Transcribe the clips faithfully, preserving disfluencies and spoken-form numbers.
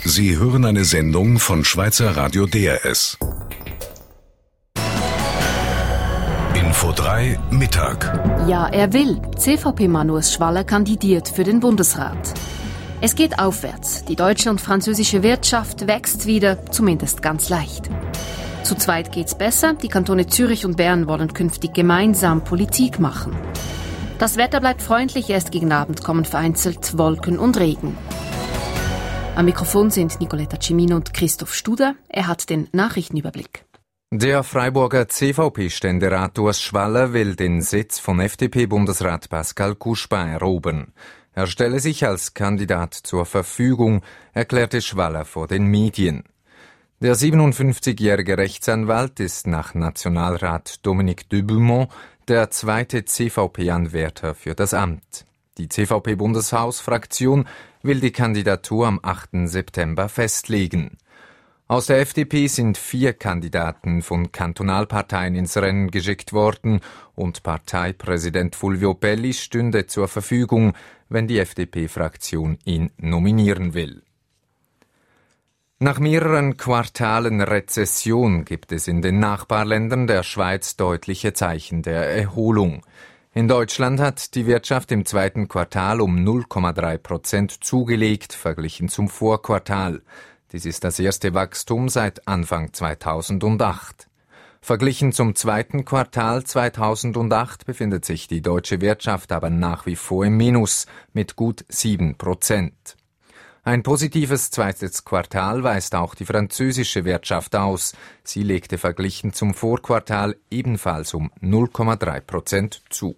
Sie hören eine Sendung von Schweizer Radio D R S. Info drei Mittag. Ja, er will. C V P-Mann Urs Schwaller kandidiert für den Bundesrat. Es geht aufwärts. Die deutsche und französische Wirtschaft wächst wieder, zumindest ganz leicht. Zu zweit geht's besser. Die Kantone Zürich und Bern wollen künftig gemeinsam Politik machen. Das Wetter bleibt freundlich. Erst gegen Abend kommen vereinzelt Wolken und Regen. Am Mikrofon sind Nicoletta Cimino und Christoph Studer. Er hat den Nachrichtenüberblick. Der Freiburger C V P-Ständerat Urs Schwaller will den Sitz von F D P-Bundesrat Pascal Couchepin erobern. Er stelle sich als Kandidat zur Verfügung, erklärte Schwaller vor den Medien. Der siebenundfünfzigjährige Rechtsanwalt ist nach Nationalrat Dominique Dubelmont der zweite C V P-Anwärter für das Amt. Die C V P-Bundeshausfraktion will die Kandidatur am achten September festlegen. Aus der F D P sind vier Kandidaten von Kantonalparteien ins Rennen geschickt worden und Parteipräsident Fulvio Pelli stünde zur Verfügung, wenn die F D P-Fraktion ihn nominieren will. Nach mehreren Quartalen Rezession gibt es in den Nachbarländern der Schweiz deutliche Zeichen der Erholung. In Deutschland hat die Wirtschaft im zweiten Quartal um null Komma drei Prozent zugelegt, verglichen zum Vorquartal. Dies ist das erste Wachstum seit Anfang zweitausendacht. Verglichen zum zweiten Quartal zweitausendacht befindet sich die deutsche Wirtschaft aber nach wie vor im Minus mit gut sieben Prozent. Ein positives zweites Quartal weist auch die französische Wirtschaft aus. Sie legte verglichen zum Vorquartal ebenfalls um null Komma drei Prozent zu.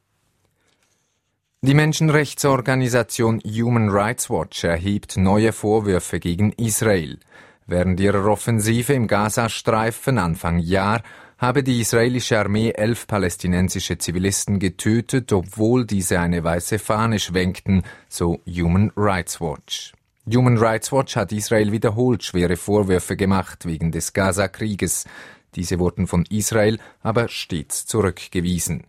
Die Menschenrechtsorganisation Human Rights Watch erhebt neue Vorwürfe gegen Israel. Während ihrer Offensive im Gazastreifen Anfang Jahr habe die israelische Armee elf palästinensische Zivilisten getötet, obwohl diese eine weiße Fahne schwenkten, so Human Rights Watch. Human Rights Watch hat Israel wiederholt schwere Vorwürfe gemacht wegen des Gaza-Krieges. Diese wurden von Israel aber stets zurückgewiesen.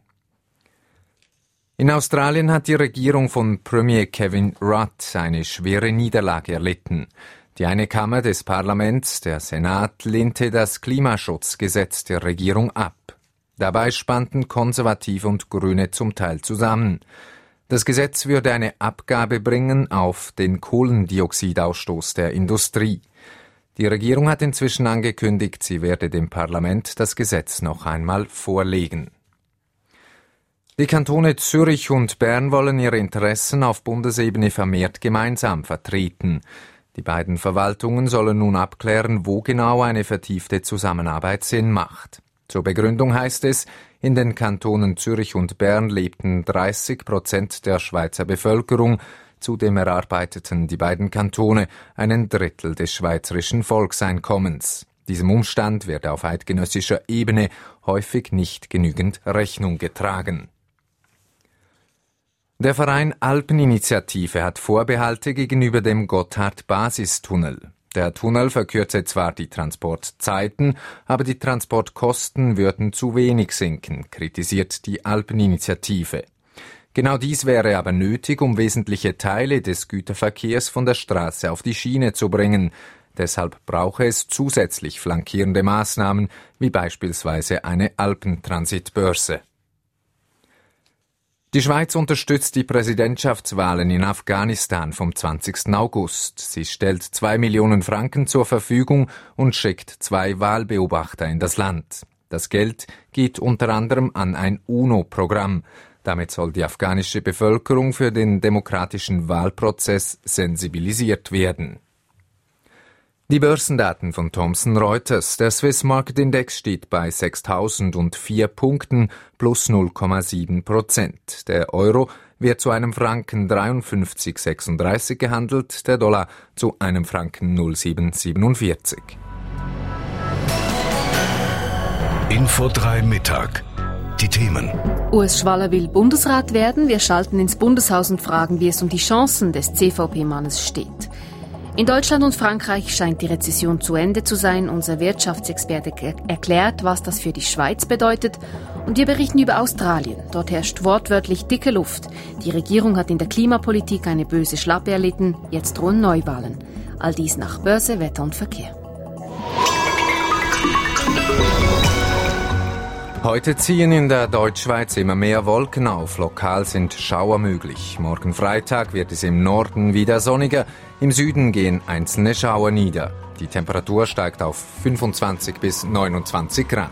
In Australien hat die Regierung von Premier Kevin Rudd eine schwere Niederlage erlitten. Die eine Kammer des Parlaments, der Senat, lehnte das Klimaschutzgesetz der Regierung ab. Dabei spannten Konservative und Grüne zum Teil zusammen. Das Gesetz würde eine Abgabe bringen auf den Kohlendioxidausstoß der Industrie. Die Regierung hat inzwischen angekündigt, sie werde dem Parlament das Gesetz noch einmal vorlegen. Die Kantone Zürich und Bern wollen ihre Interessen auf Bundesebene vermehrt gemeinsam vertreten. Die beiden Verwaltungen sollen nun abklären, wo genau eine vertiefte Zusammenarbeit Sinn macht. Zur Begründung heißt es, in den Kantonen Zürich und Bern lebten dreißig Prozent der Schweizer Bevölkerung, zudem erarbeiteten die beiden Kantone einen Drittel des schweizerischen Volkseinkommens. Diesem Umstand werde auf eidgenössischer Ebene häufig nicht genügend Rechnung getragen. Der Verein Alpeninitiative hat Vorbehalte gegenüber dem Gotthard-Basistunnel. Der Tunnel verkürze zwar die Transportzeiten, aber die Transportkosten würden zu wenig sinken, kritisiert die Alpeninitiative. Genau dies wäre aber nötig, um wesentliche Teile des Güterverkehrs von der Straße auf die Schiene zu bringen. Deshalb brauche es zusätzlich flankierende Maßnahmen, wie beispielsweise eine Alpentransitbörse. Die Schweiz unterstützt die Präsidentschaftswahlen in Afghanistan vom zwanzigsten August. Sie stellt zwei Millionen Franken zur Verfügung und schickt zwei Wahlbeobachter in das Land. Das Geld geht unter anderem an ein UNO-Programm. Damit soll die afghanische Bevölkerung für den demokratischen Wahlprozess sensibilisiert werden. Die Börsendaten von Thomson Reuters. Der Swiss Market Index steht bei sechstausendvier Punkten plus null Komma sieben Prozent. Der Euro wird zu einem Franken dreiundfünfzig Komma sechsunddreißig gehandelt, der Dollar zu einem Franken null Komma sieben siebenundvierzig. Info drei Mittag. Die Themen. Urs Schwaller will Bundesrat werden. Wir schalten ins Bundeshaus und fragen, wie es um die Chancen des C V P-Mannes steht. In Deutschland und Frankreich scheint die Rezession zu Ende zu sein. Unser Wirtschaftsexperte erklärt, was das für die Schweiz bedeutet. Und wir berichten über Australien. Dort herrscht wortwörtlich dicke Luft. Die Regierung hat in der Klimapolitik eine böse Schlappe erlitten. Jetzt drohen Neuwahlen. All dies nach Börse, Wetter und Verkehr. Heute ziehen in der Deutschschweiz immer mehr Wolken auf. Lokal sind Schauer möglich. Morgen Freitag wird es im Norden wieder sonniger. Im Süden gehen einzelne Schauer nieder. Die Temperatur steigt auf fünfundzwanzig bis neunundzwanzig Grad.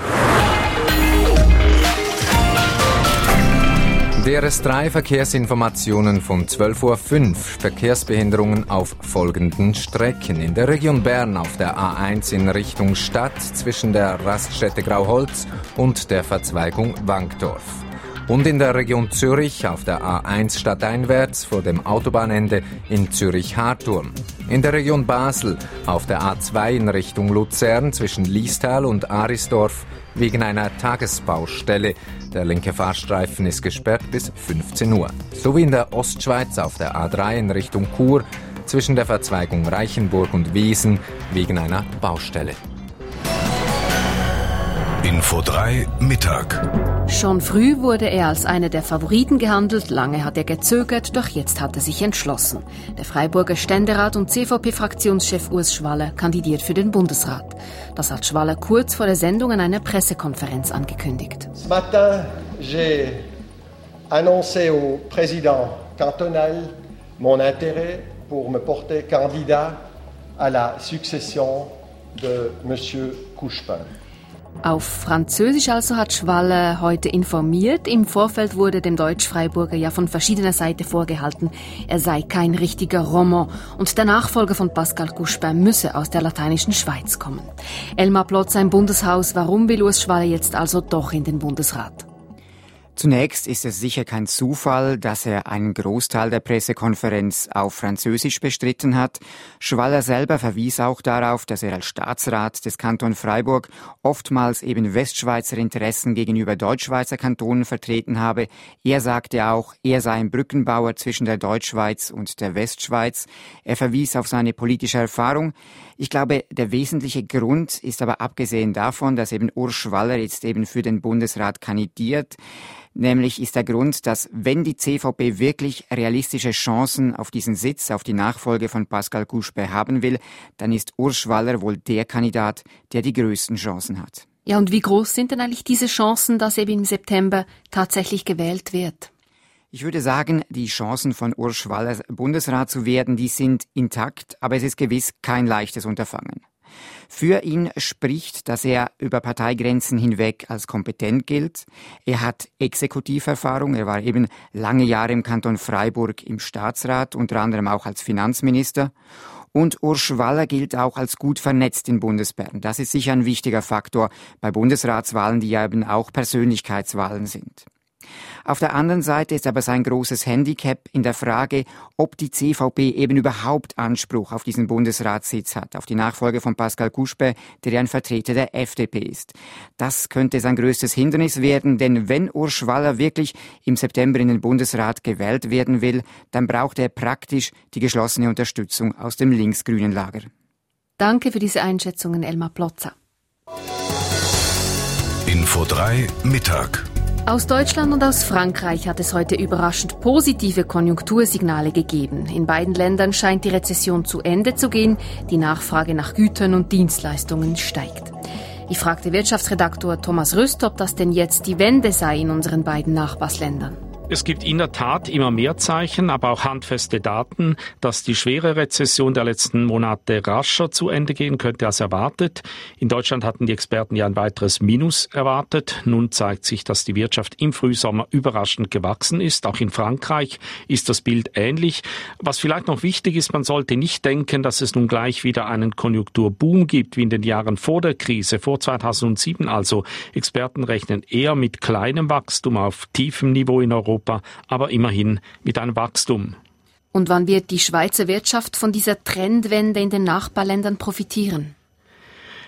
D R S drei Verkehrsinformationen von zwölf Uhr fünf. Verkehrsbehinderungen auf folgenden Strecken. In der Region Bern auf der A eins in Richtung Stadt zwischen der Raststätte Grauholz und der Verzweigung Wankdorf. Und in der Region Zürich auf der A eins stadteinwärts vor dem Autobahnende in Zürich-Harturm. In der Region Basel auf der A zwei in Richtung Luzern zwischen Liestal und Arisdorf wegen einer Tagesbaustelle. Der linke Fahrstreifen ist gesperrt bis fünfzehn Uhr. Sowie in der Ostschweiz auf der A drei in Richtung Chur zwischen der Verzweigung Reichenburg und Wiesen wegen einer Baustelle. Info drei Mittag. Schon früh wurde er als einer der Favoriten gehandelt, lange hat er gezögert, doch jetzt hat er sich entschlossen. Der Freiburger Ständerat und C V P-Fraktionschef Urs Schwaller kandidiert für den Bundesrat. Das hat Schwaller kurz vor der Sendung an einer Pressekonferenz angekündigt. Ce matin, j'ai annoncé au président cantonal mon intérêt pour me porter candidat à la succession de Monsieur Couchepin. Auf Französisch also hat Schwaller heute informiert. Im Vorfeld wurde dem Deutsch-Freiburger ja von verschiedener Seite vorgehalten, er sei kein richtiger Roman und der Nachfolger von Pascal Couchepin müsse aus der lateinischen Schweiz kommen. Elmar Plotz, im Bundeshaus, warum will Urs Schwaller jetzt also doch in den Bundesrat? Zunächst ist es sicher kein Zufall, dass er einen Großteil der Pressekonferenz auf Französisch bestritten hat. Schwaller selber verwies auch darauf, dass er als Staatsrat des Kanton Freiburg oftmals eben Westschweizer Interessen gegenüber Deutschschweizer Kantonen vertreten habe. Er sagte auch, er sei ein Brückenbauer zwischen der Deutschschweiz und der Westschweiz. Er verwies auf seine politische Erfahrung. Ich glaube, der wesentliche Grund ist aber abgesehen davon, dass eben Urs Schwaller jetzt eben für den Bundesrat kandidiert, nämlich ist der Grund, dass wenn die C V P wirklich realistische Chancen auf diesen Sitz, auf die Nachfolge von Pascal Couchepin haben will, dann ist Urs Schwaller wohl der Kandidat, der die größten Chancen hat. Ja, und wie groß sind denn eigentlich diese Chancen, dass eben im September tatsächlich gewählt wird? Ich würde sagen, die Chancen von Urs Schwaller Bundesrat zu werden, die sind intakt, aber es ist gewiss kein leichtes Unterfangen. Für ihn spricht, dass er über Parteigrenzen hinweg als kompetent gilt. Er hat Exekutiverfahrung, er war eben lange Jahre im Kanton Freiburg im Staatsrat, unter anderem auch als Finanzminister. Und Urs Schwaller gilt auch als gut vernetzt in Bundesbern. Das ist sicher ein wichtiger Faktor bei Bundesratswahlen, die ja eben auch Persönlichkeitswahlen sind. Auf der anderen Seite ist aber sein großes Handicap in der Frage, ob die C V P eben überhaupt Anspruch auf diesen Bundesratssitz hat, auf die Nachfolge von Pascal Couchepin, der ja ein Vertreter der F D P ist. Das könnte sein größtes Hindernis werden, denn wenn Urs Schwaller wirklich im September in den Bundesrat gewählt werden will, dann braucht er praktisch die geschlossene Unterstützung aus dem linksgrünen Lager. Danke für diese Einschätzungen, Elmar Plotzer. Info drei Mittag. Aus Deutschland und aus Frankreich hat es heute überraschend positive Konjunktursignale gegeben. In beiden Ländern scheint die Rezession zu Ende zu gehen. Die Nachfrage nach Gütern und Dienstleistungen steigt. Ich fragte Wirtschaftsredaktor Thomas Rüst, ob das denn jetzt die Wende sei in unseren beiden Nachbarländern. Es gibt in der Tat immer mehr Zeichen, aber auch handfeste Daten, dass die schwere Rezession der letzten Monate rascher zu Ende gehen könnte als erwartet. In Deutschland hatten die Experten ja ein weiteres Minus erwartet. Nun zeigt sich, dass die Wirtschaft im Frühsommer überraschend gewachsen ist. Auch in Frankreich ist das Bild ähnlich. Was vielleicht noch wichtig ist, man sollte nicht denken, dass es nun gleich wieder einen Konjunkturboom gibt, wie in den Jahren vor der Krise, vor zweitausendsieben. Also Experten rechnen eher mit kleinem Wachstum auf tiefem Niveau in Europa, aber immerhin mit einem Wachstum. Und wann wird die Schweizer Wirtschaft von dieser Trendwende in den Nachbarländern profitieren?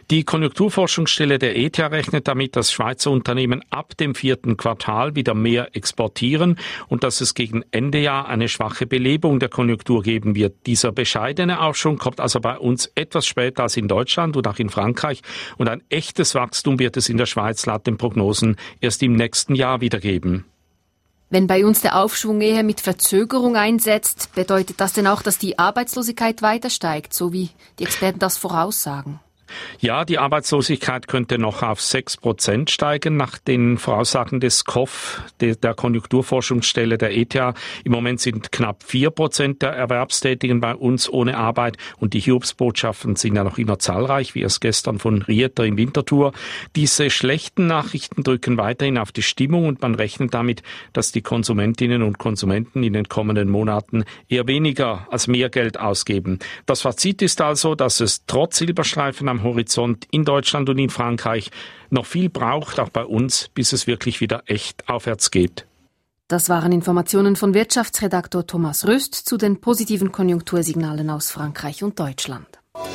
Die Konjunkturforschungsstelle der E T H rechnet damit, dass Schweizer Unternehmen ab dem vierten Quartal wieder mehr exportieren und dass es gegen Ende Jahr eine schwache Belebung der Konjunktur geben wird. Dieser bescheidene Aufschwung kommt also bei uns etwas später als in Deutschland und auch in Frankreich und ein echtes Wachstum wird es in der Schweiz laut den Prognosen erst im nächsten Jahr wieder geben. Wenn bei uns der Aufschwung eher mit Verzögerung einsetzt, bedeutet das denn auch, dass die Arbeitslosigkeit weiter steigt, so wie die Experten das voraussagen? Ja, die Arbeitslosigkeit könnte noch auf sechs Prozent steigen, nach den Voraussagen des K O F, der Konjunkturforschungsstelle der E T H. Im Moment sind knapp vier Prozent der Erwerbstätigen bei uns ohne Arbeit und die Hiobsbotschaften sind ja noch immer zahlreich, wie es gestern von Rieter in Winterthur. Diese schlechten Nachrichten drücken weiterhin auf die Stimmung und man rechnet damit, dass die Konsumentinnen und Konsumenten in den kommenden Monaten eher weniger als mehr Geld ausgeben. Das Fazit ist also, dass es trotz Silberstreifen am Horizont in Deutschland und in Frankreich noch viel braucht, auch bei uns, bis es wirklich wieder echt aufwärts geht. Das waren Informationen von Wirtschaftsredaktor Thomas Röst zu den positiven Konjunktursignalen aus Frankreich und Deutschland.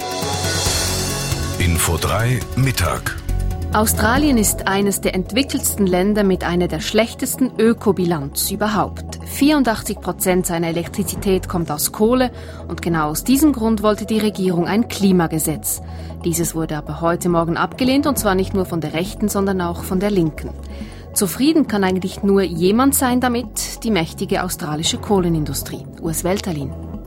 Info drei Mittag. Australien ist eines der entwickelsten Länder mit einer der schlechtesten Ökobilanz überhaupt. vierundachtzig Prozent seiner Elektrizität kommt aus Kohle und genau aus diesem Grund wollte die Regierung ein Klimagesetz. Dieses wurde aber heute Morgen abgelehnt und zwar nicht nur von der Rechten, sondern auch von der Linken. Zufrieden kann eigentlich nur jemand sein damit, die mächtige australische Kohlenindustrie. Urs Welterlin.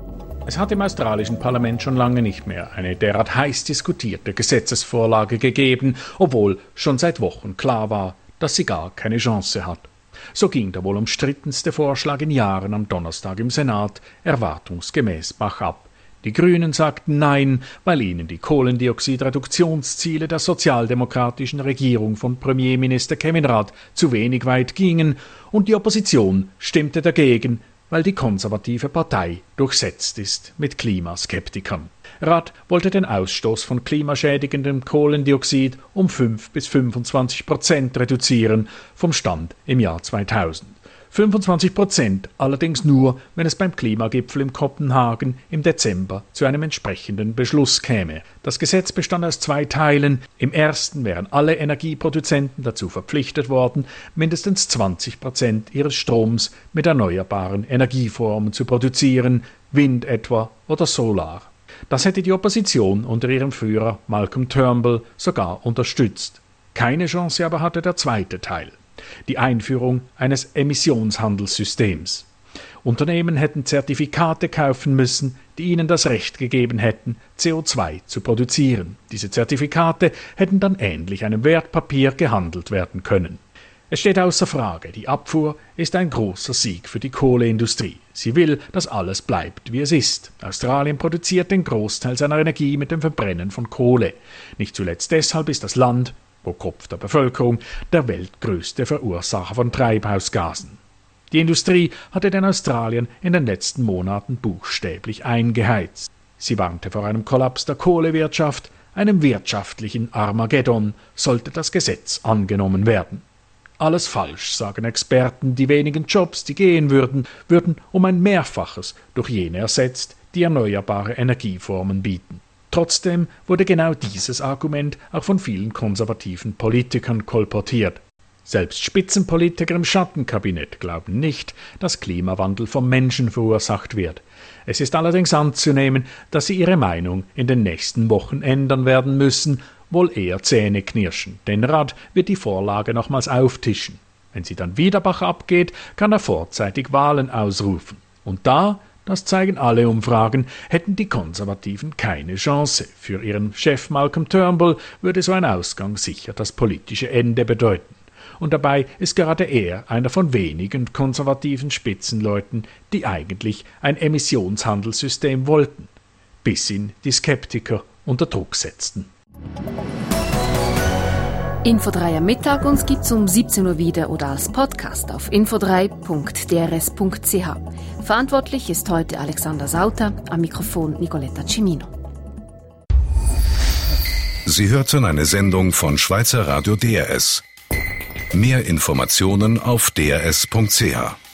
Es hat im australischen Parlament schon lange nicht mehr eine derart heiß diskutierte Gesetzesvorlage gegeben, obwohl schon seit Wochen klar war, dass sie gar keine Chance hat. So ging der wohl umstrittenste Vorschlag in Jahren am Donnerstag im Senat erwartungsgemäß bachab. Die Grünen sagten Nein, weil ihnen die Kohlendioxidreduktionsziele der sozialdemokratischen Regierung von Premierminister Kevin Rudd zu wenig weit gingen, und die Opposition stimmte dagegen, weil die konservative Partei durchsetzt ist mit Klimaskeptikern. Rudd wollte den Ausstoß von klimaschädigendem Kohlendioxid um fünf bis fünfundzwanzig Prozent reduzieren vom Stand im Jahr zweitausend. fünfundzwanzig Prozent allerdings nur, wenn es beim Klimagipfel in Kopenhagen im Dezember zu einem entsprechenden Beschluss käme. Das Gesetz bestand aus zwei Teilen. Im ersten wären alle Energieproduzenten dazu verpflichtet worden, mindestens zwanzig Prozent ihres Stroms mit erneuerbaren Energieformen zu produzieren, Wind etwa oder Solar. Das hätte die Opposition unter ihrem Führer Malcolm Turnbull sogar unterstützt. Keine Chance aber hatte der zweite Teil: die Einführung eines Emissionshandelssystems. Unternehmen hätten Zertifikate kaufen müssen, die ihnen das Recht gegeben hätten, C O zwei zu produzieren. Diese Zertifikate hätten dann ähnlich einem Wertpapier gehandelt werden können. Es steht außer Frage, die Abfuhr ist ein großer Sieg für die Kohleindustrie. Sie will, dass alles bleibt, wie es ist. Australien produziert den Großteil seiner Energie mit dem Verbrennen von Kohle. Nicht zuletzt deshalb ist das Land, pro Kopf der Bevölkerung, der weltgrößte Verursacher von Treibhausgasen. Die Industrie hatte den Australien in den letzten Monaten buchstäblich eingeheizt. Sie warnte vor einem Kollaps der Kohlewirtschaft, einem wirtschaftlichen Armageddon, sollte das Gesetz angenommen werden. Alles falsch, sagen Experten. Die wenigen Jobs, die gehen würden, würden um ein Mehrfaches durch jene ersetzt, die erneuerbare Energieformen bieten. Trotzdem wurde genau dieses Argument auch von vielen konservativen Politikern kolportiert. Selbst Spitzenpolitiker im Schattenkabinett glauben nicht, dass Klimawandel vom Menschen verursacht wird. Es ist allerdings anzunehmen, dass sie ihre Meinung in den nächsten Wochen ändern werden müssen, wohl eher Zähne knirschen, denn Rudd wird die Vorlage nochmals auftischen. Wenn sie dann wieder bachab geht, kann er vorzeitig Wahlen ausrufen. Und da, das zeigen alle Umfragen, hätten die Konservativen keine Chance. Für ihren Chef Malcolm Turnbull würde so ein Ausgang sicher das politische Ende bedeuten. Und dabei ist gerade er einer von wenigen konservativen Spitzenleuten, die eigentlich ein Emissionshandelssystem wollten, bis ihn die Skeptiker unter Druck setzten. Info drei am Mittag, uns gibt's um siebzehn Uhr wieder oder als Podcast auf info drei punkt d r s punkt c h. Verantwortlich ist heute Alexander Sauter, am Mikrofon Nicoletta Cimino. Sie hörten eine Sendung von Schweizer Radio D R S. Mehr Informationen auf d r s punkt c h.